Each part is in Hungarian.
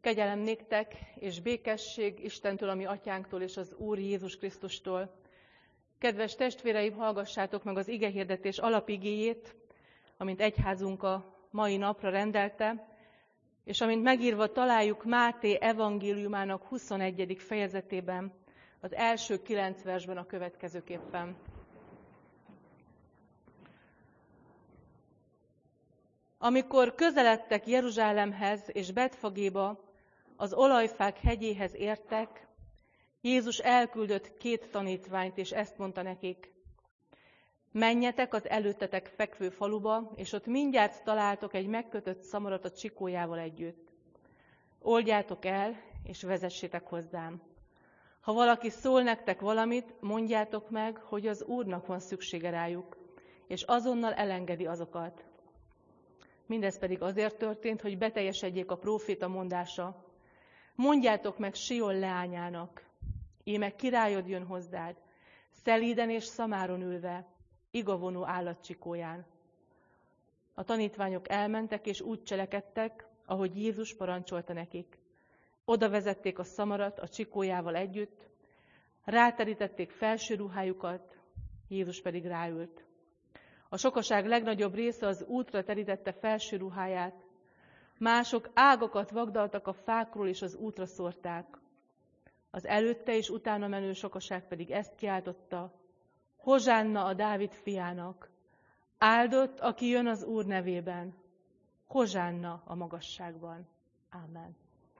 Kegyelem néktek és békesség Istentől, a mi atyánktól és az Úr Jézus Krisztustól. Kedves testvéreim, hallgassátok meg az igehirdetés alapigéjét, amint egyházunk a mai napra rendelte, és amint megírva találjuk Máté evangéliumának 21. fejezetében, az első 9 versben a következőképpen. Amikor közeledtek Jeruzsálemhez és Betfagéba, az olajfák hegyéhez értek, Jézus elküldött 2 tanítványt, és ezt mondta nekik: menjetek az előttetek fekvő faluba, és ott mindjárt találtok egy megkötött szamarat a csikójával együtt. Oldjátok el, és vezessétek hozzám. Ha valaki szól nektek valamit, mondjátok meg, hogy az Úrnak van szüksége rájuk, és azonnal elengedi azokat. Mindez pedig azért történt, hogy beteljesedjék a próféta mondása. Mondjátok meg Sion leányának, íme királyod jön hozzád, szelíden és szamáron ülve, igavonó állatcsikóján. A tanítványok elmentek, és úgy cselekedtek, ahogy Jézus parancsolta nekik. Oda vezették a szamarat a csikójával együtt, ráterítették felső ruhájukat, Jézus pedig ráült. A sokaság legnagyobb része az útra terítette felső ruháját, mások ágakat vagdaltak a fákról és az útra szórták. Az előtte és utána menő sokaság pedig ezt kiáltotta: Hozsánna a Dávid fiának! Áldott, aki jön az Úr nevében! Hozsánna a magasságban! Ámen.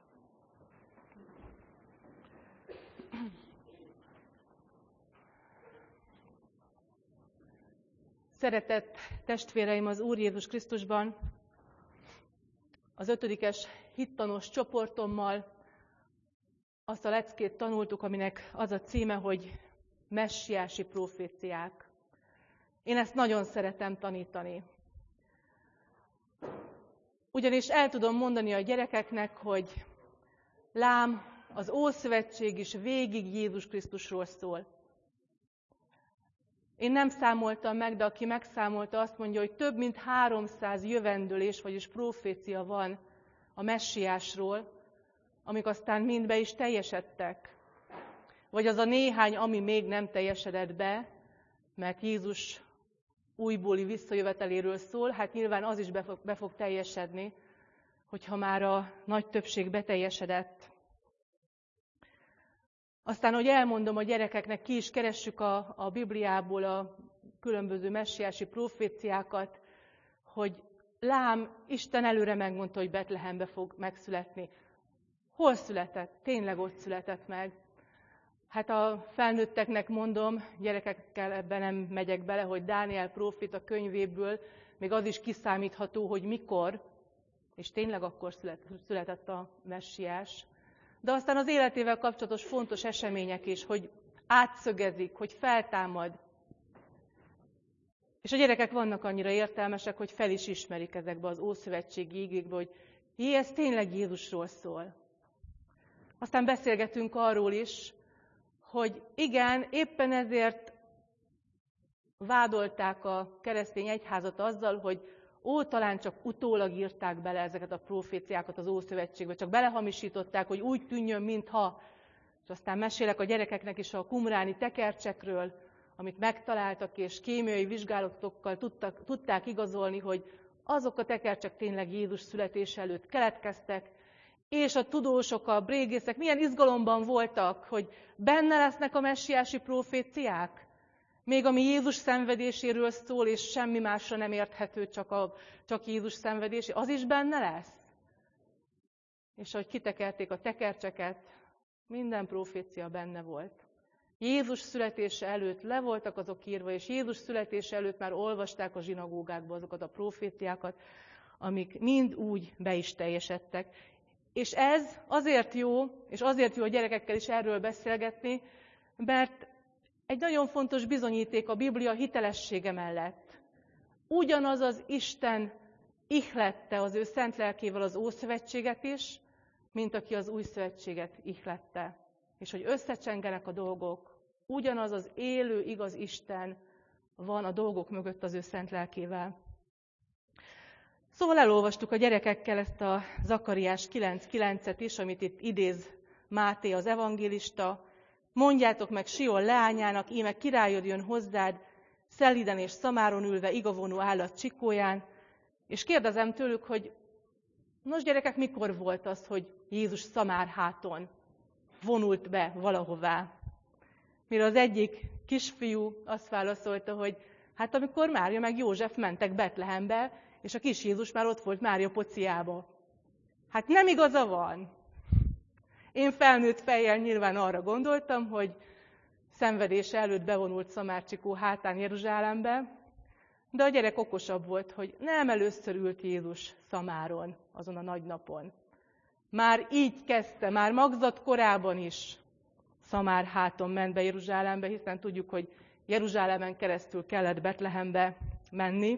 Szeretett testvéreim az Úr Jézus Krisztusban, az 5. hittanos csoportommal azt a leckét tanultuk, aminek az a címe, hogy messiási proféciák. Én ezt nagyon szeretem tanítani. Ugyanis el tudom mondani a gyerekeknek, hogy lám, az Ószövetség is végig Jézus Krisztusról szól. Én nem számoltam meg, de aki megszámolta, azt mondja, hogy több mint 300 jövendőlés, vagyis profécia van a messiásról, amik aztán mind be is teljesedtek. Vagy az a néhány, ami még nem teljesedett be, mert Jézus újbóli visszajöveteléről szól, hát nyilván az is be fog teljesedni, hogyha már a nagy többség beteljesedett. Aztán, hogy elmondom a gyerekeknek, ki is keressük a Bibliából a különböző messiási proféciákat, hogy lám, Isten előre megmondta, hogy Betlehembe fog megszületni. Hol született? Tényleg ott született meg. Hát a felnőtteknek mondom, gyerekekkel ebben nem megyek bele, hogy Dániel próféta könyvéből még az is kiszámítható, hogy mikor, és tényleg akkor született a messiás. De aztán az életével kapcsolatos fontos események is, hogy átszögezik, hogy feltámad. És a gyerekek vannak annyira értelmesek, hogy fel is ismerik ezekbe az ószövetségi igékbe, hogy ez tényleg Jézusról szól. Aztán beszélgetünk arról is, hogy igen, éppen ezért vádolták a keresztény egyházat azzal, hogy talán csak utólag írták bele ezeket a proféciákat az Ószövetségbe, csak belehamisították, hogy úgy tűnjön, mintha. És aztán mesélek a gyerekeknek is a qumráni tekercsekről, amit megtaláltak, és kémiai vizsgálatokkal tudták igazolni, hogy azok a tekercsek tényleg Jézus születése előtt keletkeztek, és a tudósok, a brégészek milyen izgalomban voltak, hogy benne lesznek a messiási proféciák, még ami Jézus szenvedéséről szól, és semmi másra nem érthető, csak Jézus szenvedés, az is benne lesz. És ahogy kitekerték a tekercseket, minden profécia benne volt. Jézus születése előtt le voltak azok írva, és Jézus születése előtt már olvasták a zsinagógákba azokat a proféciákat, amik mind úgy be is teljesedtek. És ez azért jó, és azért jó a gyerekekkel is erről beszélgetni, mert egy nagyon fontos bizonyíték a Biblia hitelessége mellett. Ugyanaz az Isten ihlette az ő szent lelkével az Ószövetséget is, mint aki az Új Szövetséget ihlette. És hogy összecsengenek a dolgok, ugyanaz az élő, igaz Isten van a dolgok mögött az ő szent lelkével. Szóval elolvastuk a gyerekekkel ezt a Zakariás 9:9-et is, amit itt idéz Máté az evangélista. Mondjátok meg Sion leányának, íme királyod jön hozzád, szelíden és szamáron ülve, igavonó állat csikóján. És kérdezem tőlük, hogy nos gyerekek, mikor volt az, hogy Jézus szamárháton vonult be valahová? Mire az egyik kisfiú azt válaszolta, hogy hát amikor Mária meg József mentek Betlehembe, és a kis Jézus már ott volt Mária pociába. Hát nem igaza van. Én felnőtt fejjel nyilván arra gondoltam, hogy szenvedése előtt bevonult szamárcsikó hátán Jeruzsálembe, de a gyerek okosabb volt, hogy nem először ült Jézus szamáron, azon a nagy napon. Már így kezdte, már magzat korában is szamárháton ment be Jeruzsálembe, hiszen tudjuk, hogy Jeruzsálemen keresztül kellett Betlehembe menni.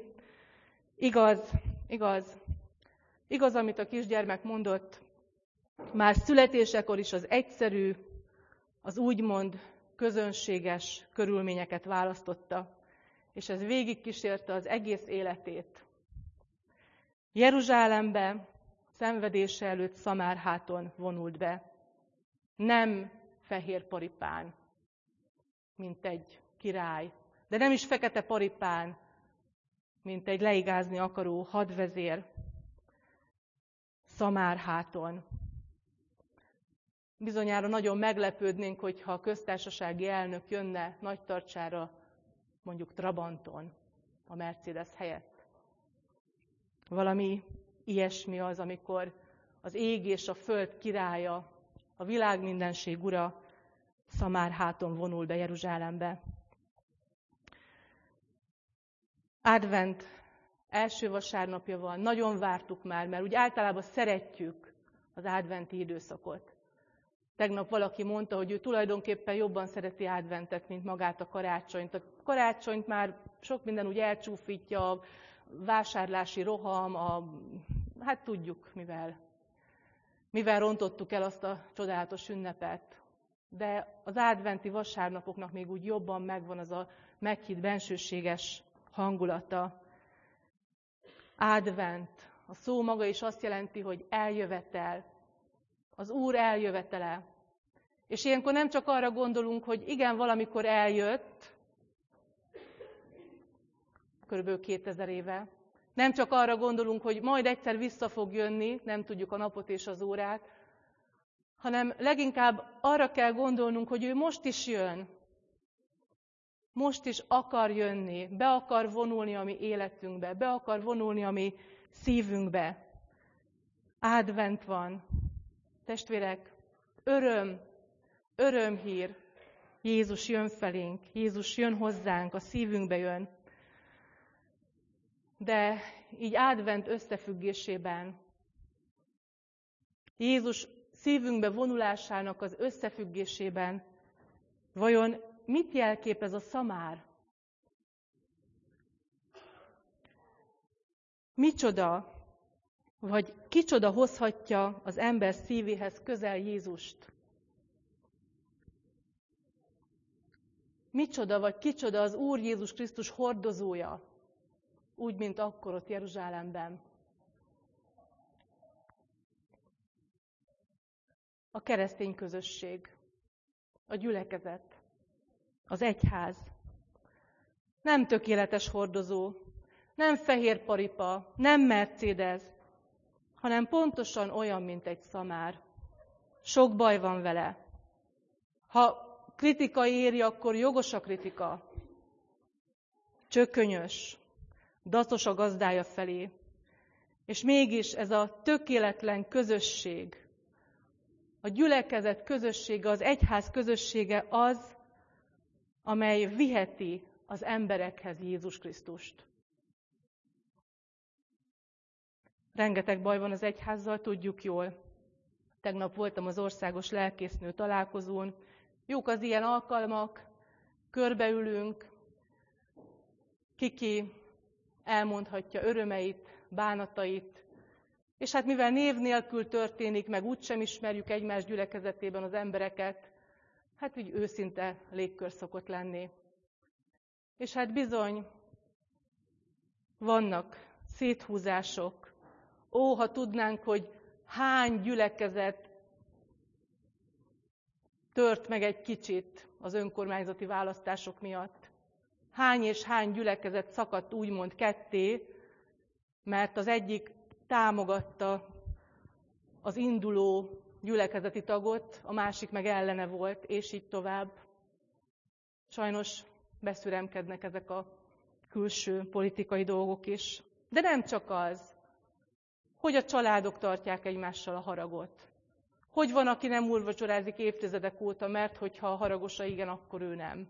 Igaz, amit a kisgyermek mondott, már születésekor is az egyszerű, az úgymond közönséges körülményeket választotta, és ez végigkísérte az egész életét. Jeruzsálembe szenvedése előtt szamárháton vonult be, nem fehér paripán, mint egy király, de nem is fekete paripán, mint egy leigázni akaró hadvezér, szamárháton. Bizonyára nagyon meglepődnénk, hogyha a köztársasági elnök jönne nagytarcsára, mondjuk Trabanton, a Mercedes helyett. Valami ilyesmi az, amikor az ég és a föld királya, a világ mindenség ura szamárháton vonul be Jeruzsálembe. Advent első vasárnapja van, nagyon vártuk már, mert úgy általában szeretjük az adventi időszakot. Tegnap valaki mondta, hogy ő tulajdonképpen jobban szereti adventet, mint magát a karácsonyt. A karácsonyt már sok minden úgy elcsúfítja, a vásárlási roham, hát tudjuk mivel rontottuk el azt a csodálatos ünnepet. De az adventi vasárnapoknak még úgy jobban megvan az a meghitt bensőséges hangulata. Advent, a szó maga is azt jelenti, hogy eljövetel, az Úr eljövetele. És ilyenkor nem csak arra gondolunk, hogy igen, valamikor eljött, kb. 2000 éve, nem csak arra gondolunk, hogy majd egyszer vissza fog jönni, nem tudjuk a napot és az órát, hanem leginkább arra kell gondolnunk, hogy ő most is jön. Most is akar jönni, be akar vonulni a mi életünkbe, be akar vonulni a mi szívünkbe. Advent van. Testvérek, örömhír. Jézus jön felénk, Jézus jön hozzánk, a szívünkbe jön. De így advent összefüggésében, Jézus szívünkbe vonulásának az összefüggésében, vajon mit jelképez a szamár? Micsoda, vagy kicsoda hozhatja az ember szívéhez közel Jézust? Micsoda, vagy kicsoda az Úr Jézus Krisztus hordozója, úgy, mint akkor ott Jeruzsálemben? A keresztény közösség, a gyülekezet, az egyház. Nem tökéletes hordozó, nem fehér paripa, nem Mercedes, hanem pontosan olyan, mint egy szamár. Sok baj van vele. Ha kritika éri, akkor jogos a kritika. Csökönyös, dacos a gazdája felé. És mégis ez a tökéletlen közösség, a gyülekezet közössége, az egyház közössége az, amely viheti az emberekhez Jézus Krisztust. Rengeteg baj van az egyházzal, tudjuk jól. Tegnap voltam az országos lelkésznő találkozón. Jók az ilyen alkalmak, körbeülünk, kiki elmondhatja örömeit, bánatait, és hát mivel név nélkül történik, meg úgysem ismerjük egymás gyülekezetében az embereket, hát úgy őszinte légkör szokott lenni. És hát bizony, vannak széthúzások. Ó, ha tudnánk, hogy hány gyülekezet tört meg egy kicsit az önkormányzati választások miatt. Hány és hány gyülekezet szakadt úgymond ketté, mert az egyik támogatta az induló gyülekezeti tagot, a másik meg ellene volt, és így tovább. Sajnos beszüremkednek ezek a külső politikai dolgok is. De nem csak az, hogy a családok tartják egymással a haragot. Hogy van, aki nem úrvacsorázik évtizedek óta, mert hogyha a haragosa igen, akkor ő nem.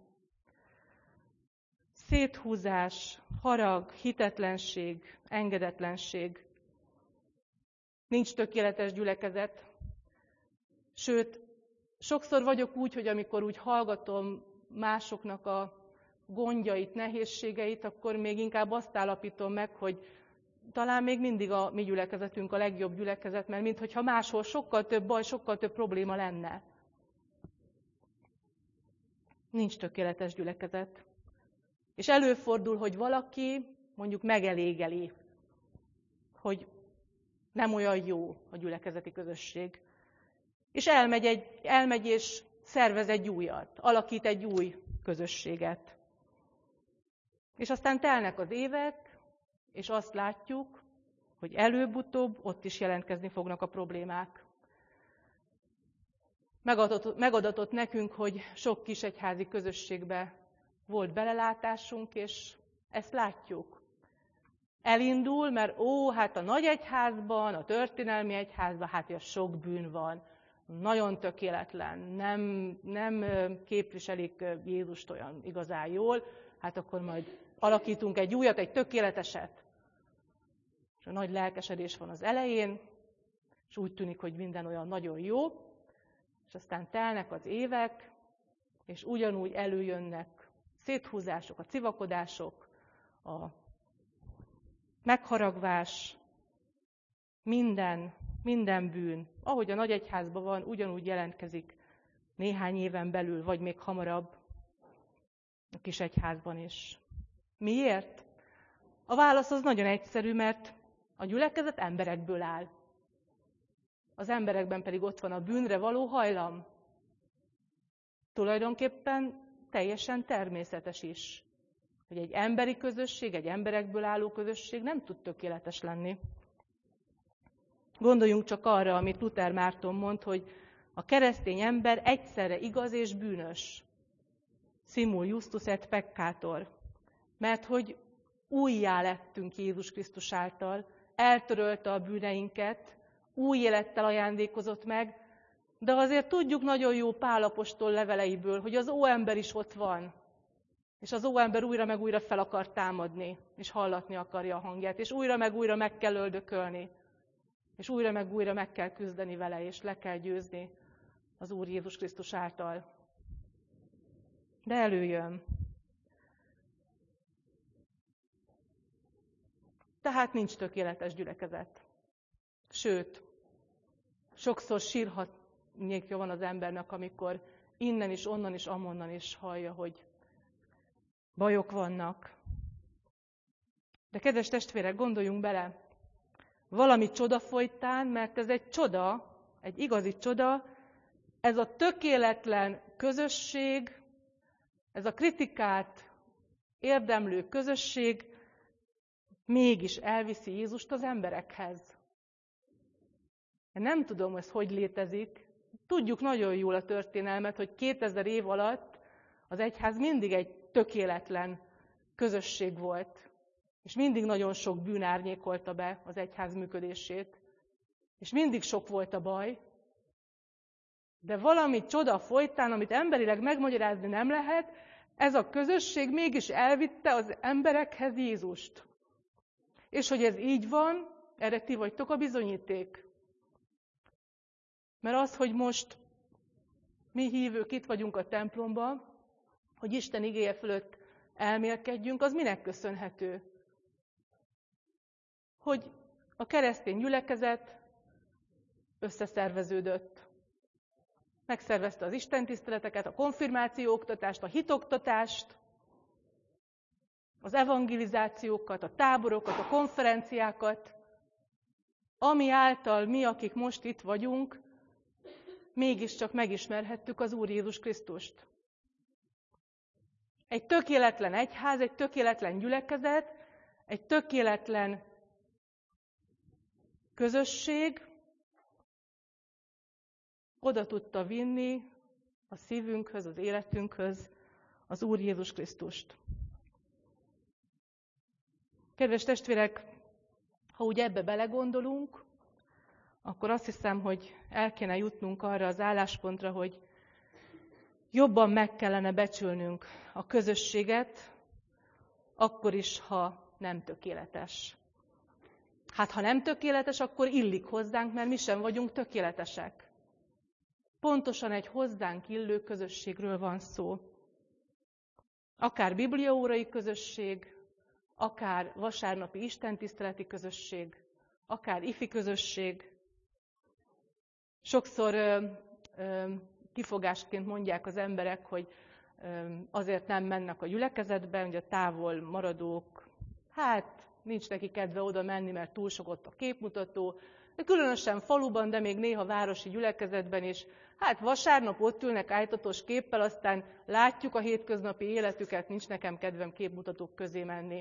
Széthúzás, harag, hitetlenség, engedetlenség. Nincs tökéletes gyülekezet. Sőt, sokszor vagyok úgy, hogy amikor úgy hallgatom másoknak a gondjait, nehézségeit, akkor még inkább azt állapítom meg, hogy talán még mindig a mi gyülekezetünk a legjobb gyülekezet, mert minthogyha máshol sokkal több baj, sokkal több probléma lenne. Nincs tökéletes gyülekezet. És előfordul, hogy valaki mondjuk megelégeli, hogy nem olyan jó a gyülekezeti közösség. És elmegy és szervez egy újat, alakít egy új közösséget. És aztán telnek az évek, és azt látjuk, hogy előbb-utóbb ott is jelentkezni fognak a problémák. Megadatott nekünk, hogy sok kisegyházi közösségbe volt belelátásunk, és ezt látjuk. Elindul, mert hát a nagy egyházban, a történelmi egyházban, hát ilyen sok bűn van, nagyon tökéletlen, nem képviselik Jézust olyan igazán jól, hát akkor majd alakítunk egy újat, egy tökéleteset. És a nagy lelkesedés van az elején, és úgy tűnik, hogy minden olyan nagyon jó, és aztán telnek az évek, és ugyanúgy előjönnek széthúzások, a civakodások, a megharagvás, minden bűn, ahogy a nagy egyházban van, ugyanúgy jelentkezik néhány éven belül, vagy még hamarabb a kis egyházban is. Miért? A válasz az nagyon egyszerű, mert a gyülekezet emberekből áll. Az emberekben pedig ott van a bűnre való hajlam. Tulajdonképpen teljesen természetes is, hogy egy emberi közösség, egy emberekből álló közösség nem tud tökéletes lenni. Gondoljunk csak arra, amit Luther Márton mond, hogy a keresztény ember egyszerre igaz és bűnös. Simul justus et peccator. Mert hogy újjá lettünk Jézus Krisztus által, eltörölte a bűneinket, új élettel ajándékozott meg, de azért tudjuk nagyon jó Pál apostol leveleiből, hogy az óember is ott van. És az óember újra meg újra fel akar támadni, és hallatni akarja a hangját, és újra meg újra meg kell öldökölni, és újra meg újra meg kell küzdeni vele, és le kell győzni az Úr Jézus Krisztus által. De előjön. Tehát nincs tökéletes gyülekezet. Sőt, sokszor sírhatnékja van az embernek, amikor innen is, onnan is, amonnan is hallja, hogy bajok vannak. De kedves testvérek, gondoljunk bele, valami csoda folytán, mert ez egy csoda, egy igazi csoda, ez a tökéletlen közösség, ez a kritikát érdemlő közösség mégis elviszi Jézust az emberekhez. Én nem tudom, hogy létezik. Tudjuk nagyon jól a történelmet, hogy 2000 év alatt az egyház mindig egy tökéletlen közösség volt, és mindig nagyon sok bűn árnyékolta be az egyház működését, és mindig sok volt a baj, de valami csoda folytán, amit emberileg megmagyarázni nem lehet, ez a közösség mégis elvitte az emberekhez Jézust. És hogy ez így van, erre ti vagytok a bizonyíték. Mert az, hogy most mi hívők itt vagyunk a templomban, hogy Isten igéje fölött elmélkedjünk, az minek köszönhető? Hogy a keresztény gyülekezet összeszerveződött. Megszervezte az istentiszteleteket, a konfirmációoktatást, a hitoktatást, az evangelizációkat, a táborokat, a konferenciákat, ami által mi, akik most itt vagyunk, mégiscsak megismerhettük az Úr Jézus Krisztust. Egy tökéletlen egyház, egy tökéletlen gyülekezet, egy tökéletlen közösség oda tudta vinni a szívünkhöz, az életünkhöz az Úr Jézus Krisztust. Kedves testvérek, ha úgy ebbe belegondolunk, akkor azt hiszem, hogy el kéne jutnunk arra az álláspontra, hogy jobban meg kellene becsülnünk a közösséget, akkor is, ha nem tökéletes. Hát, ha nem tökéletes, akkor illik hozzánk, mert mi sem vagyunk tökéletesek. Pontosan egy hozzánk illő közösségről van szó. Akár bibliaórai közösség, akár vasárnapi istentiszteleti közösség, akár ifi közösség. Sokszor kifogásként mondják az emberek, hogy azért nem mennek a gyülekezetbe, hogy a távol maradók, hát nincs neki kedve oda menni, mert túl sok ott a képmutató, de különösen faluban, de még néha városi gyülekezetben is, hát vasárnap ott ülnek ájtatos képpel, aztán látjuk a hétköznapi életüket, nincs nekem kedvem képmutatók közé menni.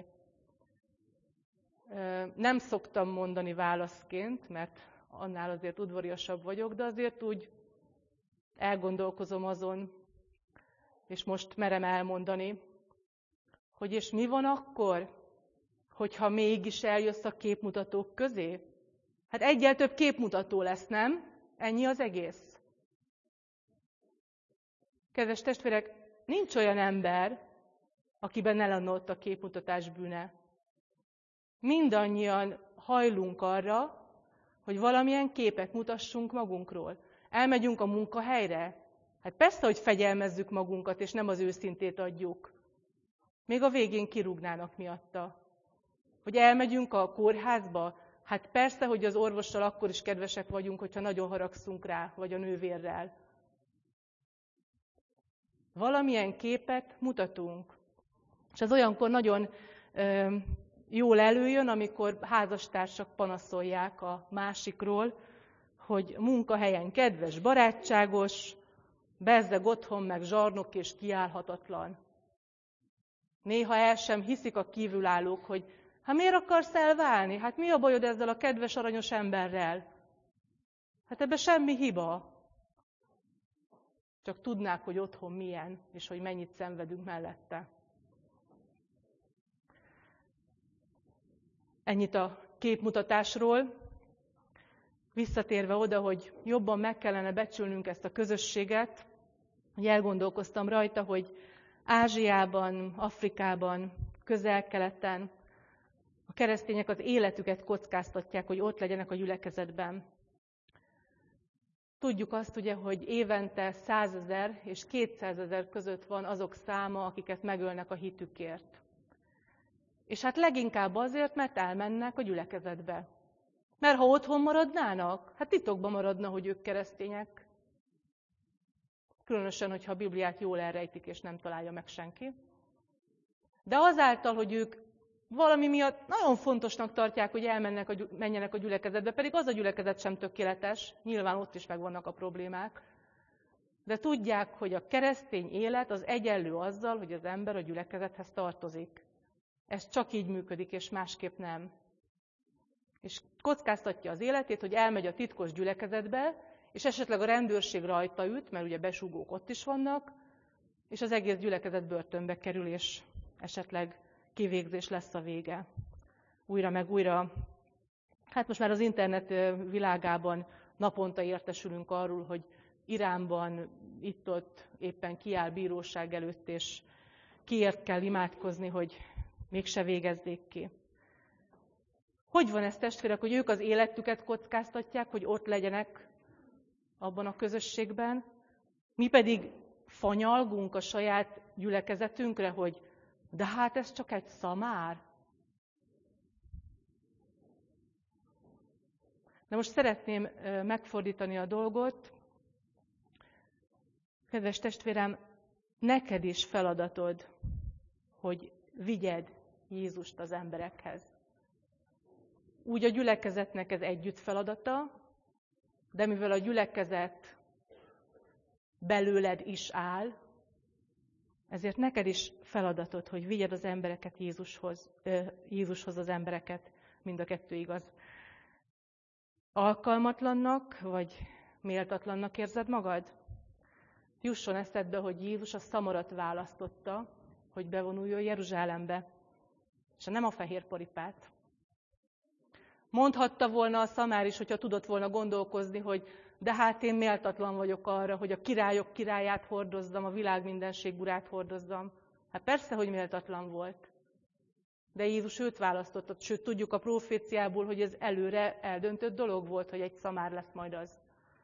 Nem szoktam mondani válaszként, mert annál azért udvariasabb vagyok, de azért úgy elgondolkozom azon, és most merem elmondani, hogy és mi van akkor, hogyha mégis eljössz a képmutatók közé? Hát egyel több képmutató lesz, nem? Ennyi az egész. Kedves testvérek, nincs olyan ember, akiben ne lenne ott a képmutatás bűne. Mindannyian hajlunk arra, hogy valamilyen képet mutassunk magunkról. Elmegyünk a munkahelyre? Hát persze, hogy fegyelmezzük magunkat, és nem az őszintét adjuk. Még a végén kirúgnának miatta. Hogy elmegyünk a kórházba? Hát persze, hogy az orvossal akkor is kedvesek vagyunk, hogyha nagyon haragszunk rá, vagy a nővérrel. Valamilyen képet mutatunk. És ez olyankor nagyon jól előjön, amikor házastársak panaszolják a másikról, hogy munkahelyen kedves, barátságos, bezzeg otthon meg zsarnok és kiállhatatlan. Néha el sem hiszik a kívülállók, hogy hát miért akarsz elválni? Hát mi a bajod ezzel a kedves, aranyos emberrel? Hát ebben semmi hiba. Csak tudnák, hogy otthon milyen, és hogy mennyit szenvedünk mellette. Ennyit a képmutatásról. Visszatérve oda, hogy jobban meg kellene becsülnünk ezt a közösséget, hogy elgondolkoztam rajta, hogy Ázsiában, Afrikában, Közel-Keleten a keresztények az életüket kockáztatják, hogy ott legyenek a gyülekezetben. Tudjuk azt ugye, hogy évente 100 000 és 200 000 között van azok száma, akiket megölnek a hitükért. És hát leginkább azért, mert elmennek a gyülekezetbe. Mert ha otthon maradnának, hát titokban maradna, hogy ők keresztények. Különösen, hogyha a Bibliát jól elrejtik, és nem találja meg senki. De azáltal, hogy ők valami miatt nagyon fontosnak tartják, hogy menjenek a gyülekezetbe, pedig az a gyülekezet sem tökéletes, nyilván ott is megvannak a problémák, de tudják, hogy a keresztény élet az egyenlő azzal, hogy az ember a gyülekezethez tartozik. Ez csak így működik, és másképp nem. És kockáztatja az életét, hogy elmegy a titkos gyülekezetbe, és esetleg a rendőrség rajta üt, mert ugye besúgók ott is vannak, és az egész gyülekezet börtönbe kerül, és esetleg kivégzés lesz a vége. Újra meg újra. Hát most már az internet világában naponta értesülünk arról, hogy Iránban itt-ott éppen kiáll bíróság előtt, és kiért kell imádkozni, hogy mégse végezzék ki. Hogy van ez, testvérek, hogy ők az életüket kockáztatják, hogy ott legyenek abban a közösségben, mi pedig fanyalgunk a saját gyülekezetünkre, hogy de hát ez csak egy szamár. De most szeretném megfordítani a dolgot. Kedves testvérem, neked is feladatod, hogy vigyed Jézust az emberekhez. Úgy a gyülekezetnek ez együtt feladata, de mivel a gyülekezet belőled is áll, ezért neked is feladatod, hogy vigyed az embereket Jézushoz az embereket, mind a kettő igaz. Alkalmatlannak vagy méltatlannak érzed magad? Jusson eszedbe, hogy Jézus a szamarat választotta, hogy bevonuljon Jeruzsálembe, és nem a fehér paripát. Mondhatta volna a szamár is, hogyha tudott volna gondolkozni, hogy de hát én méltatlan vagyok arra, hogy a királyok királyát hordozzam, a világ mindenség urát hordozzam. Hát persze, hogy méltatlan volt. De Jézus őt választotta, sőt tudjuk a proféciából, hogy ez előre eldöntött dolog volt, hogy egy szamár lesz majd az.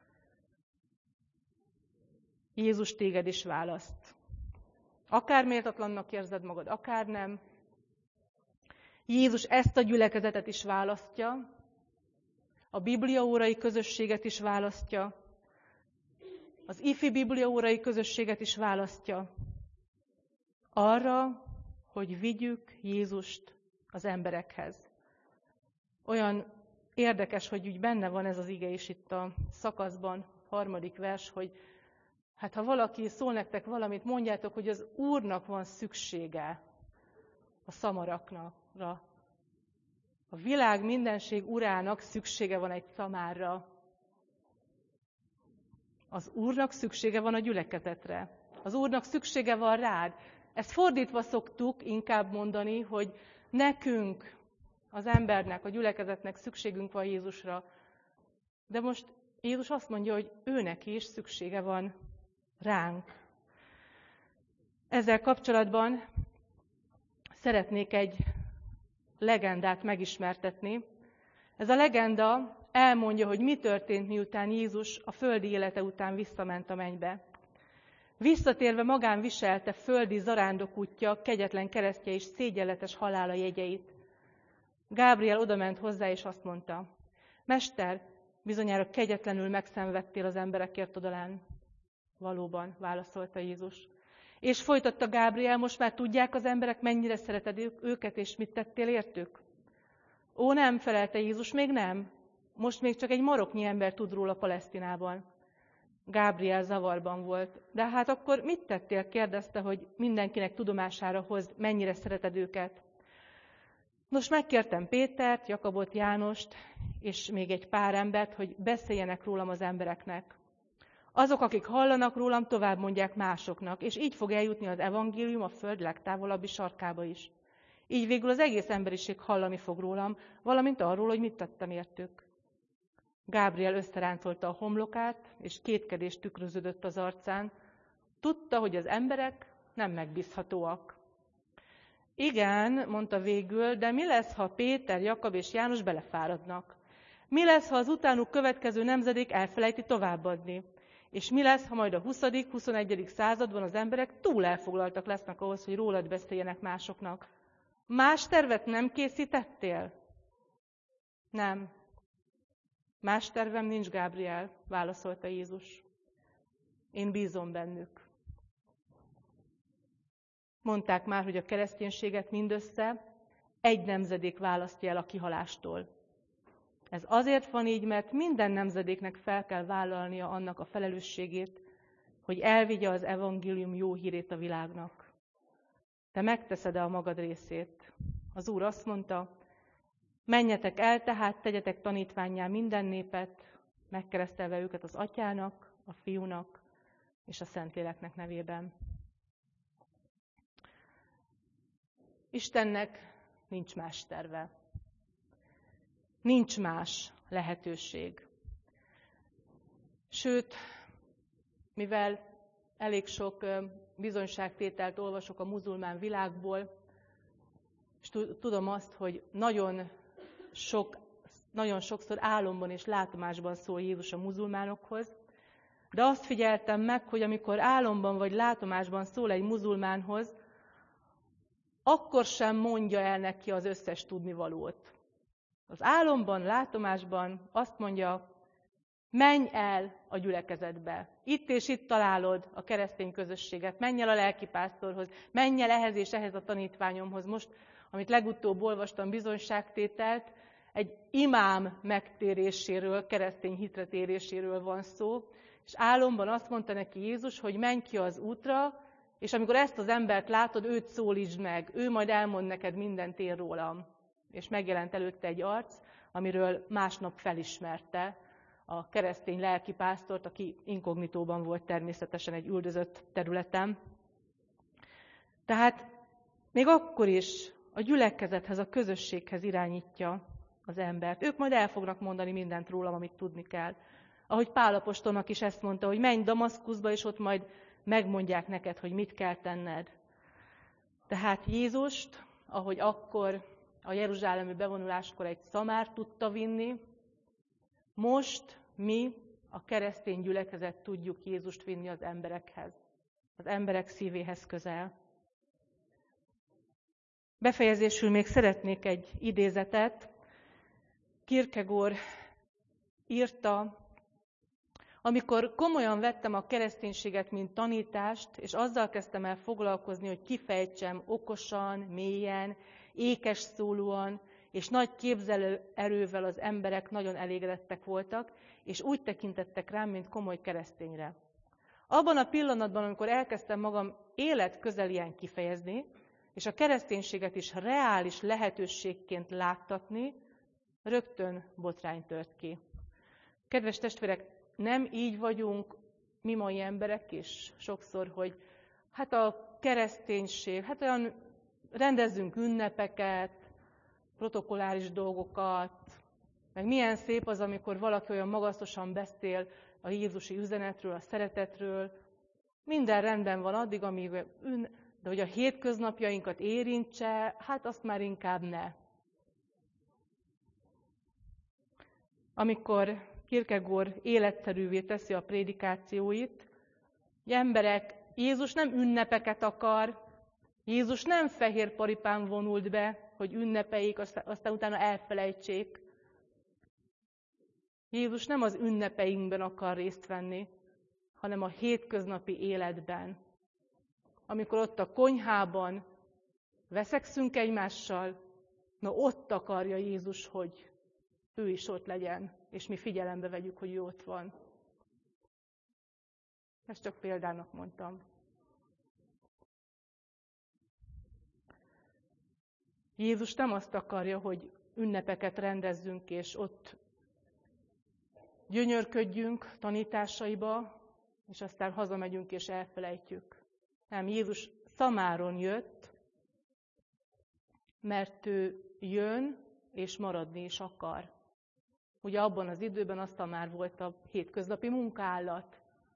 Jézus téged is választ. Akár méltatlannak érzed magad, akár nem. Jézus ezt a gyülekezetet is választja, a bibliaórai közösséget is választja, az ifi bibliaórai közösséget is választja arra, hogy vigyük Jézust az emberekhez. Olyan érdekes, hogy úgy benne van ez az ige is itt a szakaszban, 3. vers, hogy hát ha valaki szól nektek valamit, mondjátok, hogy az Úrnak van szüksége a szamarakra. A világ mindenség urának szüksége van egy szamárra. Az Úrnak szüksége van a gyülekezetre. Az Úrnak szüksége van rád. Ezt fordítva szoktuk inkább mondani, hogy nekünk, az embernek, a gyülekezetnek szükségünk van Jézusra. De most Jézus azt mondja, hogy őnek is szüksége van ránk. Ezzel kapcsolatban szeretnék egy legendát megismertetni. Ez a legenda elmondja, hogy mi történt, miután Jézus a földi élete után visszament a mennybe. Visszatérve magán viselte földi zarándokútja, kegyetlen keresztje és szégyenletes halála jegyeit. Gábriel odament hozzá, és azt mondta: Mester, bizonyára kegyetlenül megszenvedtél az emberekért odalán. Valóban, válaszolta Jézus. És folytatta Gábriel, most már tudják az emberek, mennyire szereted őket, és mit tettél értük? Ó, nem, felelte Jézus, még nem. Most még csak egy maroknyi ember tud róla Palesztinában. Gábriel zavarban volt. De hát akkor mit tettél? Kérdezte, hogy mindenkinek tudomására hozd, mennyire szereted őket. Nos, megkértem Pétert, Jakabot, Jánost, és még egy pár embert, hogy beszéljenek rólam az embereknek. Azok, akik hallanak rólam, tovább mondják másoknak, és így fog eljutni az evangélium a föld legtávolabbi sarkába is. Így végül az egész emberiség hallani fog rólam, valamint arról, hogy mit tettem értük. Gábriel összeráncolta a homlokát, és kétkedés tükröződött az arcán. Tudta, hogy az emberek nem megbízhatóak. Igen, mondta végül, de mi lesz, ha Péter, Jakab és János belefáradnak? Mi lesz, ha az utánuk következő nemzedék elfelejti továbbadni? És mi lesz, ha majd a 20.-21. században az emberek túl elfoglaltak lesznek ahhoz, hogy rólad beszéljenek másoknak? Más tervet nem készítettél? Nem. Más tervem nincs, Gábriel, válaszolta Jézus. Én bízom bennük. Mondták már, hogy a kereszténységet mindössze egy nemzedék választja el a kihalástól. Ez azért van így, mert minden nemzedéknek fel kell vállalnia annak a felelősségét, hogy elvigye az evangélium jó hírét a világnak. Te megteszed-e a magad részét? Az Úr azt mondta: menjetek el, tehát tegyetek tanítvánnyá minden népet, megkeresztelve őket az Atyának, a Fiúnak és a Szentléleknek nevében. Istennek nincs más terve. Nincs más lehetőség. Sőt, mivel elég sok bizonyságtételt olvasok a muzulmán világból, és tudom azt, hogy nagyon sokszor álomban és látomásban szól Jézus a muzulmánokhoz, de azt figyeltem meg, hogy amikor álomban vagy látomásban szól egy muzulmánhoz, akkor sem mondja el neki az összes tudnivalót. Az álomban, látomásban azt mondja: menj el a gyülekezetbe. Itt és itt találod a keresztény közösséget. Menj el a lelkipásztorhoz. Menj el ehhez és ehhez a tanítványomhoz. Most amit legutóbb olvastam, bizonyságtételt, egy imám megtéréséről, keresztény hitre téréséről van szó, és álomban azt mondta neki Jézus, hogy menj ki az útra, és amikor ezt az embert látod, őt szólítsd meg, ő majd elmond neked mindent én rólam. És megjelent előtte egy arc, amiről másnap felismerte a keresztény lelkipásztort, aki inkognitóban volt természetesen egy üldözött területen. Tehát még akkor is a gyülekezethez, a közösséghez irányítja az embert. Ők majd el fognak mondani mindent rólam, amit tudni kell. Ahogy Pál apostolnak is ezt mondta, hogy menj Damaszkuszba, és ott majd megmondják neked, hogy mit kell tenned. Tehát Jézust, ahogy akkor a jeruzsálemi bevonuláskor egy szamár tudta vinni, most mi, a keresztény gyülekezet tudjuk Jézust vinni az emberekhez, az emberek szívéhez közel. Befejezésül még szeretnék egy idézetet. Kierkegaard írta, amikor komolyan vettem a kereszténységet, mint tanítást, és azzal kezdtem el foglalkozni, hogy kifejtsem okosan, mélyen, ékes szólóan, és nagy képzelőerővel az emberek nagyon elégedettek voltak, és úgy tekintettek rám, mint komoly keresztényre. Abban a pillanatban, amikor elkezdtem magam életközelien kifejezni, és a kereszténységet is reális lehetőségként láttatni, rögtön botrány tört ki. Kedves testvérek, nem így vagyunk mi mai emberek is sokszor, hogy hát a kereszténység, hát olyan rendezzünk ünnepeket, protokolláris dolgokat, meg milyen szép az, amikor valaki olyan magasztosan beszél a jézusi üzenetről, a szeretetről. Minden rendben van addig, amíg de hogy a hétköznapjainkat érintse, hát azt már inkább ne. Amikor Kierkegaard életszerűvé teszi a prédikációit, hogy emberek, Jézus nem ünnepeket akar, Jézus nem fehér paripán vonult be, hogy ünnepeljék, aztán utána elfelejtsék. Jézus nem az ünnepeinkben akar részt venni, hanem a hétköznapi életben. Amikor ott a konyhában veszekszünk egymással, na ott akarja Jézus, hogy ő is ott legyen, és mi figyelembe vegyük, hogy ő ott van. Ezt csak példának mondtam. Jézus nem azt akarja, hogy ünnepeket rendezzünk, és ott gyönyörködjünk tanításaiba, és aztán hazamegyünk és elfelejtjük. Nem, Jézus szamáron jött, mert ő jön, és maradni is akar. Ugye abban az időben a szamár volt a hétköznapi munkaállat.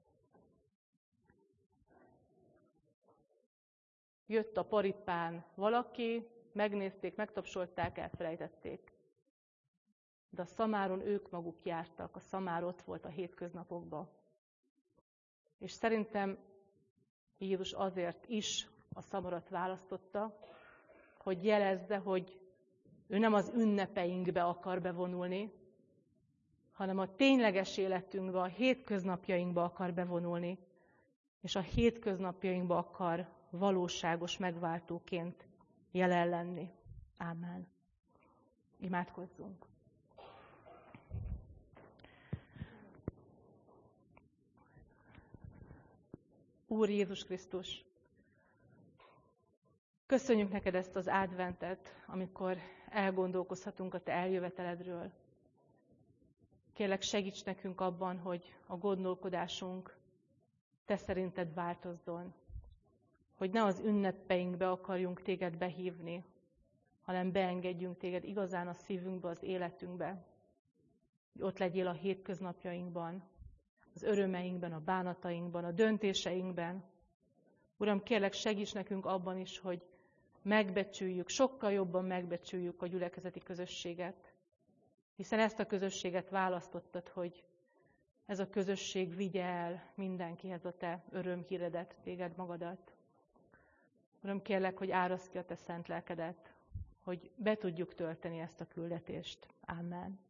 Jött a paripán valaki, megnézték, megtapsolták, elfelejtették. De a szamáron ők maguk jártak, a szamár ott volt a hétköznapokban. És szerintem Jézus azért is a szamarat választotta, hogy jelezze, hogy ő nem az ünnepeinkbe akar bevonulni, hanem a tényleges életünkbe, a hétköznapjainkba akar bevonulni, és a hétköznapjainkba akar valóságos megváltóként jelen lenni. Ámen. Imádkozzunk. Úr Jézus Krisztus, köszönjük neked ezt az adventet, amikor elgondolkozhatunk a te eljöveteledről. Kérlek, segíts nekünk abban, hogy a gondolkodásunk te szerinted változzon. Hogy ne az ünnepeinkbe akarjunk téged behívni, hanem beengedjünk téged igazán a szívünkbe, az életünkbe. Hogy ott legyél a hétköznapjainkban, az örömeinkben, a bánatainkban, a döntéseinkben. Uram, kérlek, segíts nekünk abban is, hogy megbecsüljük, sokkal jobban megbecsüljük a gyülekezeti közösséget. Hiszen ezt a közösséget választottad, hogy ez a közösség vigye el mindenkihez a te örömhíredet, téged magadat. Uram, kérlek, hogy áraszd ki a te szent lelkedet, hogy be tudjuk tölteni ezt a küldetést. Amen.